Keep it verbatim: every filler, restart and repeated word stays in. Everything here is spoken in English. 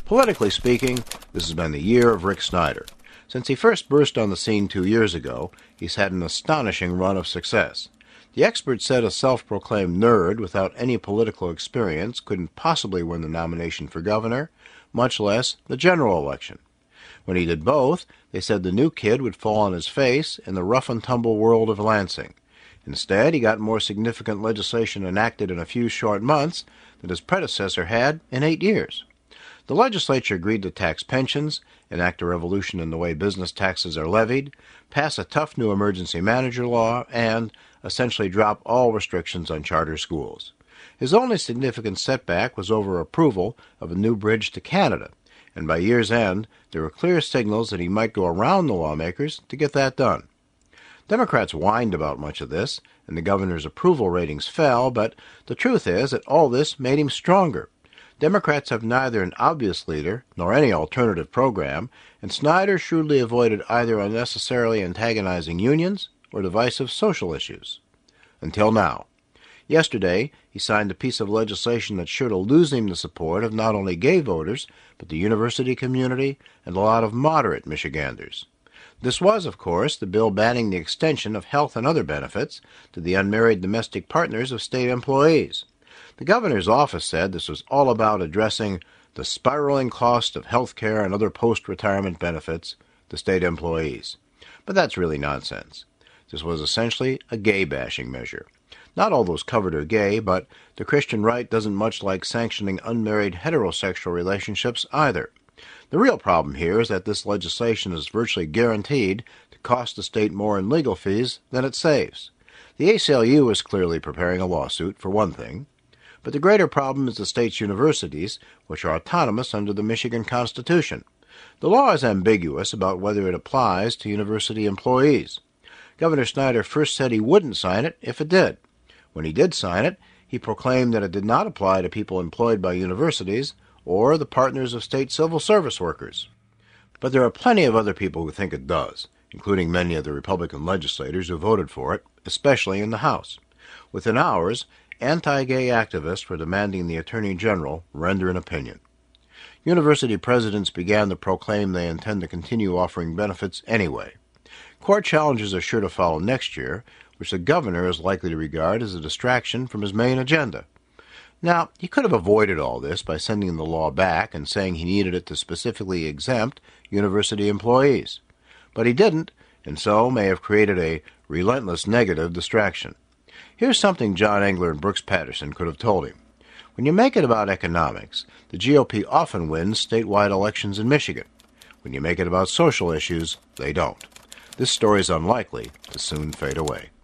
Politically speaking, this has been the year of Rick Snyder. Since he first burst on the scene two years ago, he's had an astonishing run of success. The experts said a self-proclaimed nerd without any political experience couldn't possibly win the nomination for governor, much less the general election. When he did both, they said the new kid would fall on his face in the rough-and-tumble world of Lansing. Instead, he got more significant legislation enacted in a few short months than his predecessor had in eight years. The legislature agreed to tax pensions, enact a revolution in the way business taxes are levied, pass a tough new emergency manager law, and essentially drop all restrictions on charter schools. His only significant setback was over approval of a new bridge to Canada, and by year's end, there were clear signals that he might go around the lawmakers to get that done. Democrats whined about much of this, and the governor's approval ratings fell, but the truth is that all this made him stronger. Democrats have neither an obvious leader nor any alternative program, and Snyder shrewdly avoided either unnecessarily antagonizing unions or divisive social issues. Until now. Yesterday, he signed a piece of legislation that's sure to lose him the support of not only gay voters, but the university community and a lot of moderate Michiganders. This was, of course, the bill banning the extension of health and other benefits to the unmarried domestic partners of state employees. The governor's office said this was all about addressing the spiraling cost of health care and other post-retirement benefits to state employees. But that's really nonsense. This was essentially a gay-bashing measure. Not all those covered are gay, but the Christian right doesn't much like sanctioning unmarried heterosexual relationships either. The real problem here is that this legislation is virtually guaranteed to cost the state more in legal fees than it saves. The A C L U is clearly preparing a lawsuit, for one thing. But the greater problem is the state's universities, which are autonomous under the Michigan Constitution. The law is ambiguous about whether it applies to university employees. Governor Snyder first said he wouldn't sign it if it did. When he did sign it, he proclaimed that it did not apply to people employed by universities or the partners of state civil service workers. But there are plenty of other people who think it does, including many of the Republican legislators who voted for it, especially in the House. Within hours, anti-gay activists were demanding the Attorney General render an opinion. University presidents began to proclaim they intend to continue offering benefits anyway. Court challenges are sure to follow next year, which the governor is likely to regard as a distraction from his main agenda. Now, he could have avoided all this by sending the law back and saying he needed it to specifically exempt university employees. But he didn't, and so may have created a relentless negative distraction. Here's something John Engler and Brooks Patterson could have told him. When you make it about economics, the G O P often wins statewide elections in Michigan. When you make it about social issues, they don't. This story is unlikely to soon fade away.